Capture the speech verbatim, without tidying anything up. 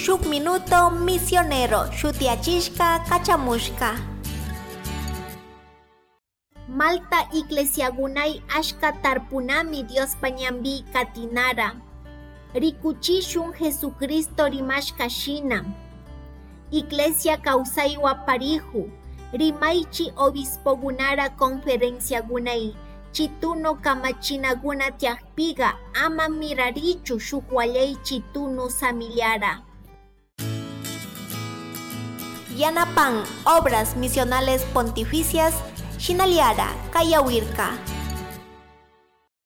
shuk minuto misionero shutiachishka kachamushka. Malta iglesiagunay ashka tarpunami Dios pañambi katinara. Rikuchishun Jesucristo rimashka shina. Iglesia kausaywa parihu. Rimaichi obispogunara conferenciagunay. Chituno kamachinaguna tiakpiga ama mirarichu shukwallay chituno samillara. Yanapan Obras Misionales Pontificias Shinaliara Kayawirka.